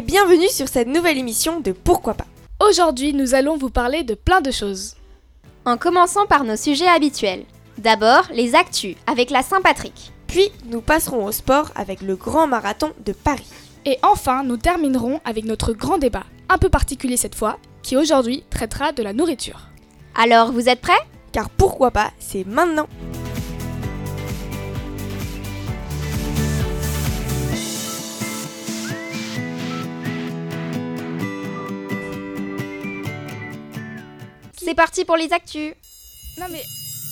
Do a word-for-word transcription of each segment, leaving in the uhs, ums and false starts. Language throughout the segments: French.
bienvenue sur cette nouvelle émission de Pourquoi pas. Aujourd'hui, nous allons vous parler de plein de choses. En commençant par nos sujets habituels. D'abord, les actus avec la Saint-Patrick. Puis, nous passerons au sport avec le grand marathon de Paris. Et enfin, nous terminerons avec notre grand débat, un peu particulier cette fois, qui aujourd'hui traitera de la nourriture. Alors, vous êtes prêts ? Car pourquoi pas, c'est maintenant. C'est parti pour les actus. Non mais...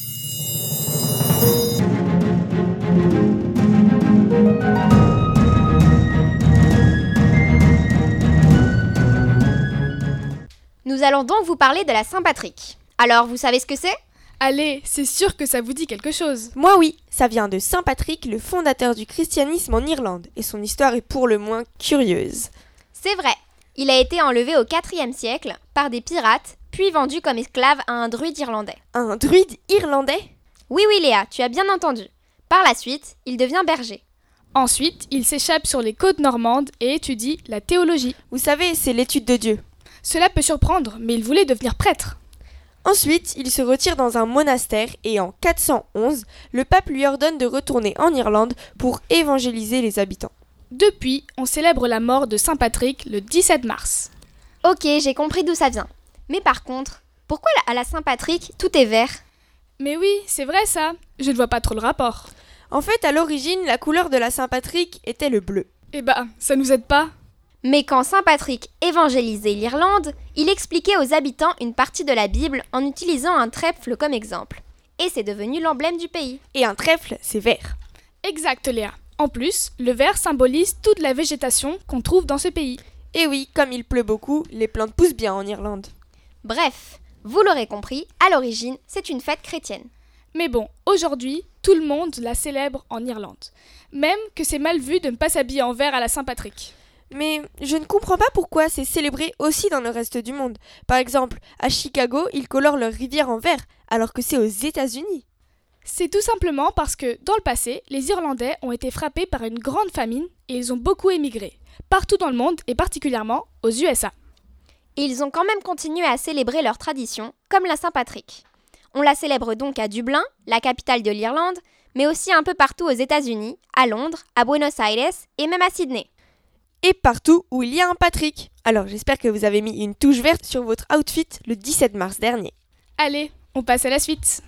Nous allons donc vous parler de la Saint-Patrick. Alors, vous savez ce que c'est ? Allez, c'est sûr que ça vous dit quelque chose. Moi oui, ça vient de Saint Patrick, le fondateur du christianisme en Irlande, et son histoire est pour le moins curieuse. C'est vrai, il a été enlevé au quatrième siècle par des pirates, puis vendu comme esclave à un druide irlandais. Un druide irlandais ? Oui, oui Léa, tu as bien entendu. Par la suite, il devient berger. Ensuite, il s'échappe sur les côtes normandes et étudie la théologie. Vous savez, c'est l'étude de Dieu. Cela peut surprendre, mais il voulait devenir prêtre. Ensuite, il se retire dans un monastère et en quatre cent onze, le pape lui ordonne de retourner en Irlande pour évangéliser les habitants. Depuis, on célèbre la mort de Saint Patrick le dix-sept mars. Ok, j'ai compris d'où ça vient. Mais par contre, pourquoi à la Saint-Patrick, tout est vert ? Mais oui, c'est vrai ça. Je ne vois pas trop le rapport. En fait, à l'origine, la couleur de la Saint-Patrick était le bleu. Eh bah, ça nous aide pas. Mais quand Saint Patrick évangélisait l'Irlande, il expliquait aux habitants une partie de la Bible en utilisant un trèfle comme exemple. Et c'est devenu l'emblème du pays. Et un trèfle, c'est vert. Exact, Léa. En plus, le vert symbolise toute la végétation qu'on trouve dans ce pays. Et oui, comme il pleut beaucoup, les plantes poussent bien en Irlande. Bref, vous l'aurez compris, à l'origine, c'est une fête chrétienne. Mais bon, aujourd'hui, tout le monde la célèbre en Irlande. Même que c'est mal vu de ne pas s'habiller en vert à la Saint-Patrick. Mais je ne comprends pas pourquoi c'est célébré aussi dans le reste du monde. Par exemple, à Chicago, ils colorent leur rivière en vert, alors que c'est aux États-Unis. C'est tout simplement parce que, dans le passé, les Irlandais ont été frappés par une grande famine et ils ont beaucoup émigré, partout dans le monde et particulièrement aux U S A. Et ils ont quand même continué à célébrer leur tradition, comme la Saint-Patrick. On la célèbre donc à Dublin, la capitale de l'Irlande, mais aussi un peu partout aux États-Unis, à Londres, à Buenos Aires et même à Sydney. Et partout où il y a un Patrick. Alors j'espère que vous avez mis une touche verte sur votre outfit le dix-sept mars dernier. Allez, on passe à la suite.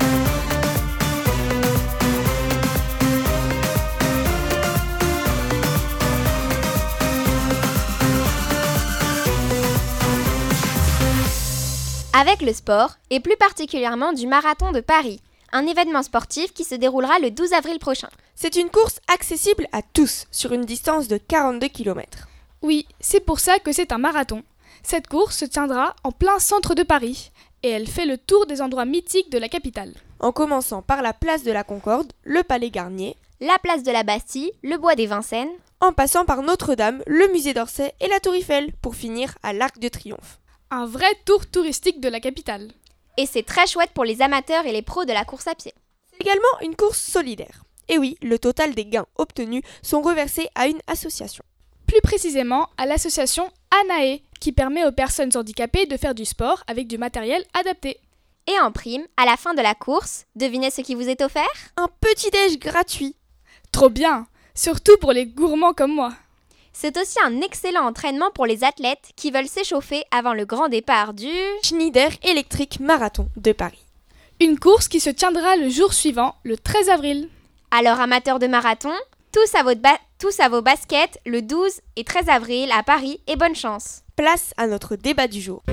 Avec le sport, et plus particulièrement du marathon de Paris, un événement sportif qui se déroulera le douze avril prochain. C'est une course accessible à tous, sur une distance de quarante-deux kilomètres. Oui, c'est pour ça que c'est un marathon. Cette course se tiendra en plein centre de Paris, et elle fait le tour des endroits mythiques de la capitale. En commençant par la place de la Concorde, le Palais Garnier, la place de la Bastille, le bois des Vincennes, en passant par Notre-Dame, le musée d'Orsay et la Tour Eiffel, pour finir à l'Arc de Triomphe. Un vrai tour touristique de la capitale. Et c'est très chouette pour les amateurs et les pros de la course à pied. C'est également une course solidaire. Et oui, le total des gains obtenus sont reversés à une association. Plus précisément à l'association Anae, qui permet aux personnes handicapées de faire du sport avec du matériel adapté. Et en prime, à la fin de la course, devinez ce qui vous est offert ? Un petit-déj gratuit. Trop bien, surtout pour les gourmands comme moi. C'est aussi un excellent entraînement pour les athlètes qui veulent s'échauffer avant le grand départ du Schneider Electric Marathon de Paris. Une course qui se tiendra le jour suivant, le treize avril. Alors amateurs de marathon, tous à, votre ba- tous à vos baskets le douze et treize avril à Paris et bonne chance. Place à notre débat du jour.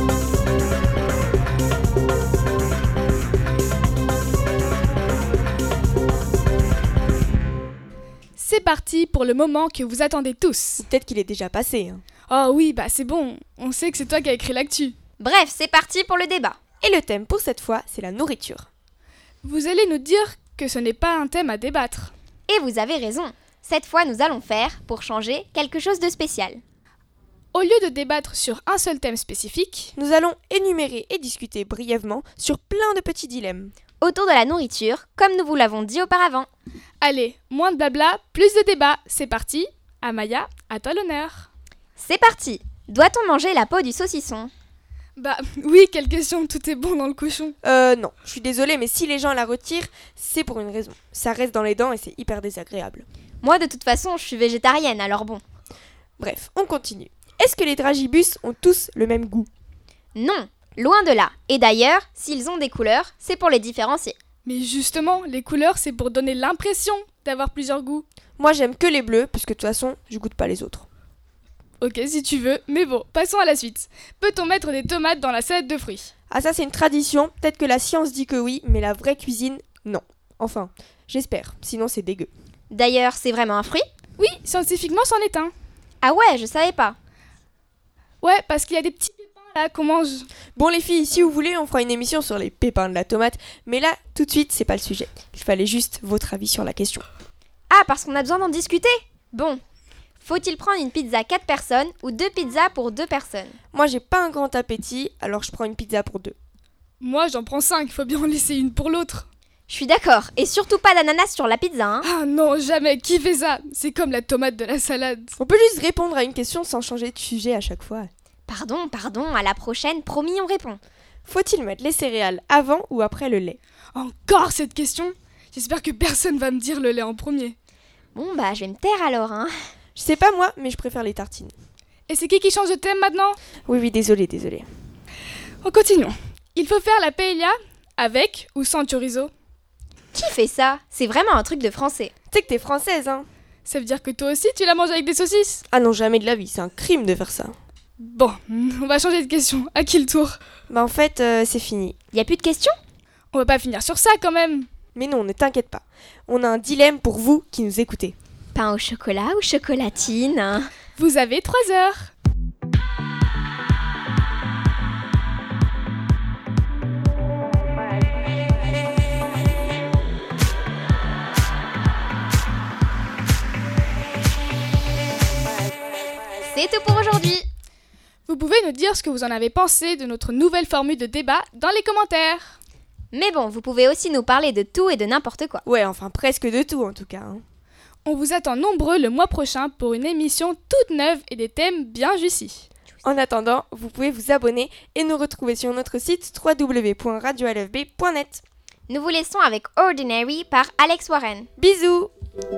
C'est parti pour le moment que vous attendez tous. Peut-être qu'il est déjà passé. Hein. Oh oui, bah c'est bon, on sait que c'est toi qui as écrit l'actu. Bref, c'est parti pour le débat. Et le thème pour cette fois, c'est la nourriture. Vous allez nous dire que ce n'est pas un thème à débattre. Et vous avez raison. Cette fois, nous allons faire, pour changer, quelque chose de spécial. Au lieu de débattre sur un seul thème spécifique, nous allons énumérer et discuter brièvement sur plein de petits dilemmes. Autour de la nourriture, comme nous vous l'avons dit auparavant. Allez, moins de blabla, plus de débat. C'est parti. Amaya, à toi l'honneur. C'est parti! Doit-on manger la peau du saucisson? Bah oui, quelle question, tout est bon dans le cochon. Euh, non, je suis désolée, mais si les gens la retirent, c'est pour une raison. Ça reste dans les dents et c'est hyper désagréable. Moi, de toute façon, je suis végétarienne, alors bon. Bref, on continue. Est-ce que les dragibus ont tous le même goût? Non, loin de là. Et d'ailleurs, s'ils ont des couleurs, c'est pour les différencier. Mais justement, les couleurs, c'est pour donner l'impression d'avoir plusieurs goûts. Moi, j'aime que les bleus, puisque de toute façon, je goûte pas les autres. Ok, si tu veux, mais bon, passons à la suite. Peut-on mettre des tomates dans la salade de fruits? Ah ça, c'est une tradition. Peut-être que la science dit que oui, mais la vraie cuisine, non. Enfin, j'espère. Sinon, c'est dégueu. D'ailleurs, c'est vraiment un fruit? Oui, scientifiquement, c'en est un. Ah ouais, je savais pas. Ouais, parce qu'il y a des petits pépins là qu'on mange. Bon les filles, si vous voulez, on fera une émission sur les pépins de la tomate. Mais là, tout de suite, c'est pas le sujet. Il fallait juste votre avis sur la question. Ah, parce qu'on a besoin d'en discuter? Bon. Faut-il prendre une pizza quatre personnes ou deux pizzas pour deux personnes? Moi, j'ai pas un grand appétit, alors je prends une pizza pour deux. Moi, j'en prends cinq, faut bien en laisser une pour l'autre. Je suis d'accord. Et surtout pas d'ananas sur la pizza, hein? Ah non, jamais, qui fait ça? C'est comme la tomate de la salade. On peut juste répondre à une question sans changer de sujet à chaque fois. Pardon, pardon, à la prochaine, promis, on répond. Faut-il mettre les céréales avant ou après le lait? Encore cette question? J'espère que personne va me dire le lait en premier. Bon bah, je vais me taire alors, hein. Je sais pas moi, mais je préfère les tartines. Et c'est qui qui change de thème maintenant? Oui, oui, désolé, désolé. On continue. Il faut faire la paella avec ou sans chorizo? Qui fait ça? C'est vraiment un truc de français. Tu sais que t'es française, hein? Ça veut dire que toi aussi tu la manges avec des saucisses? Ah non, jamais de la vie, c'est un crime de faire ça. Bon, on va changer de question. À qui le tour? Bah en fait, euh, c'est fini. Y a plus de questions? On va pas finir sur ça quand même. Mais non, ne t'inquiète pas. On a un dilemme pour vous qui nous écoutez. Pain au chocolat ou chocolatine? Vous avez trois heures. C'est tout pour aujourd'hui. Vous pouvez nous dire ce que vous en avez pensé de notre nouvelle formule de débat dans les commentaires. Mais bon, vous pouvez aussi nous parler de tout et de n'importe quoi. Ouais, enfin presque de tout en tout cas. Hein. On vous attend nombreux le mois prochain pour une émission toute neuve et des thèmes bien juicy. En attendant, vous pouvez vous abonner et nous retrouver sur notre site w w w point radio l f b point net. Nous vous laissons avec Ordinary par Alex Warren. Bisous!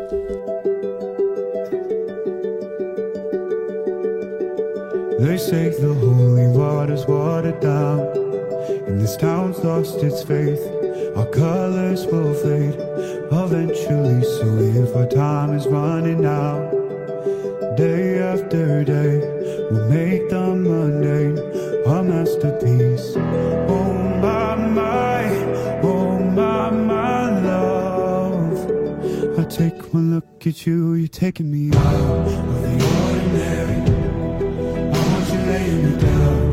They say the holy water's watered down, and this town's lost its faith. Our colors will fade eventually, so if our time is running out, day after day, we'll make the mundane a masterpiece. Oh my, my, oh my, my love, I take one look at you, you're taking me out of the ordinary. I want you laying me down.